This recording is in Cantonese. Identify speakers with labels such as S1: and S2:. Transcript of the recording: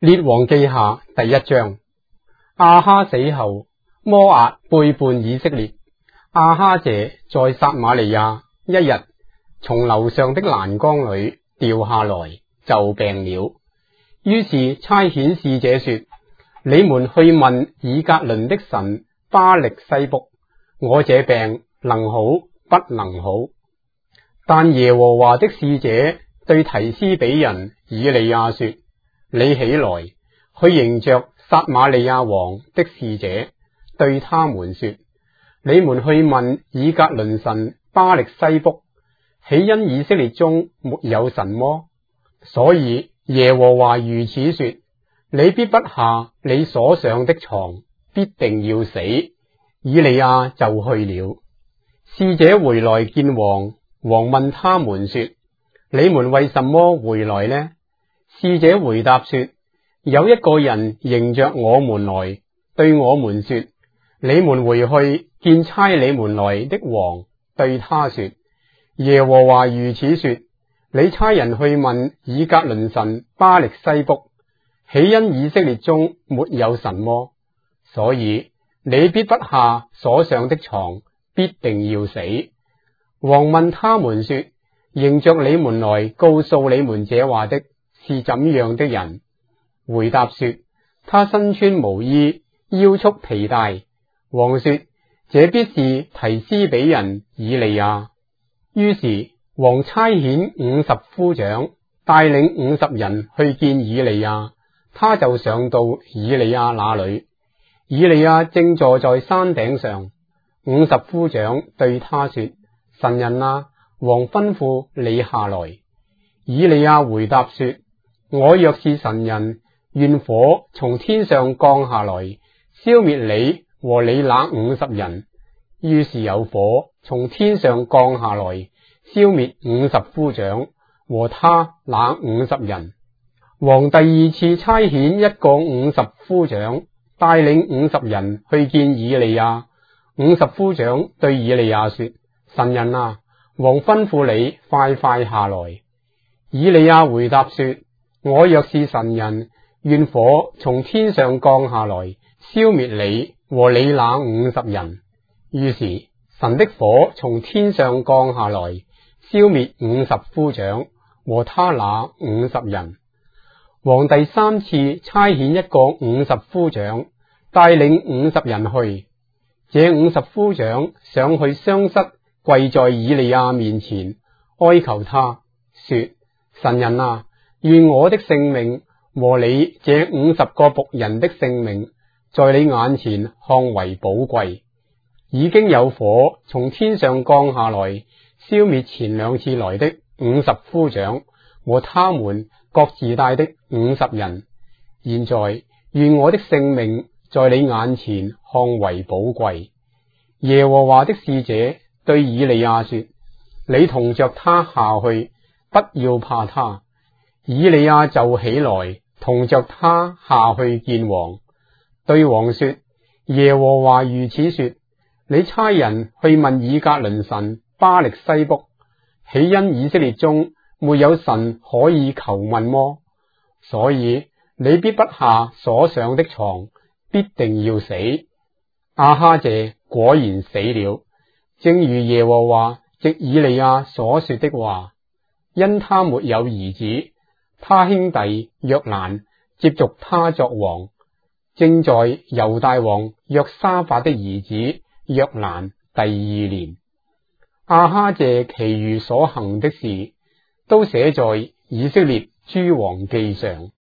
S1: 列王記下第1章。亞哈死後，摩押背叛以色列。亞哈謝在撒瑪利亞一日，從樓上的欄杆裏掉下來，就病了。於是差遣使者說：你們去問以革倫的神巴力西卜，我這病能好不能好？但耶和華的使者對提斯比人以利亞說：你起來，去迎着撒瑪利亞王的使者，對他們說：你們去問以革倫神巴力西卜，豈因以色列中沒有神麼？所以耶和華如此說：你必不下你所上的床，必定要死。以利亞就去了。使者回來見王，王問他們說：你們為什麼回來呢？使者回答說：有一個人迎着我們來，對我們說：你們回去見差你們來的王，對他說：耶和華如此說，你差人去問以革倫神巴力西卜，豈因以色列中沒有神麼？所以你必不下所上的床，必定要死。王問他們說：迎着你們來告訴你們這話的是怎樣的人？回答說：他身穿毛衣，腰束皮帶。王說：這必是提斯比人以利亞。於是王差遣50夫長，帶領50人去見以利亞，他就上到以利亞那裏。以利亞正坐在山頂上，50夫長對他說：神人啊，王吩咐你下來。以利亞回答說：我若是神人，願火從天上降下來，消滅你和你那50人。於是有火從天上降下來，消滅50夫長和他那50人。王第二次差遣一個50夫長，帶領50人去見以利亞。50夫長對以利亞說：神人啊，王吩咐你快快下來。以利亞回答說：我若是神人，願火從天上降下來，消滅你和你那50人。於是神的火從天上降下來，消滅50夫長和他那50人。王第三次差遣一個50夫長，帶領50人去。這50夫長上去雙膝跪在以利亞面前，哀求他說：神人啊，願我的性命和你這50個僕人的性命，在你眼前看為寶貴。已經有火從天上降下來，消滅前2次來的50夫長和他們各自帶的50人。現在願我的性命在你眼前看為寶貴。耶和華的使者對以利亞說：你同着他下去，不要怕他。以利亞就起來，同着他下去見王，對王說：耶和華如此說，你差人去問以革倫神巴力西卜，豈因以色列中沒有神可以求問麼？所以你必不下所上的床，必定要死。亞哈謝果然死了，正如耶和華藉以利亞所說的話，因他沒有兒子，他兄弟約蘭接續他作王，正在猶大王約沙法的兒子約蘭第2年。亞哈謝其餘所行的事，都寫在以色列諸王記上。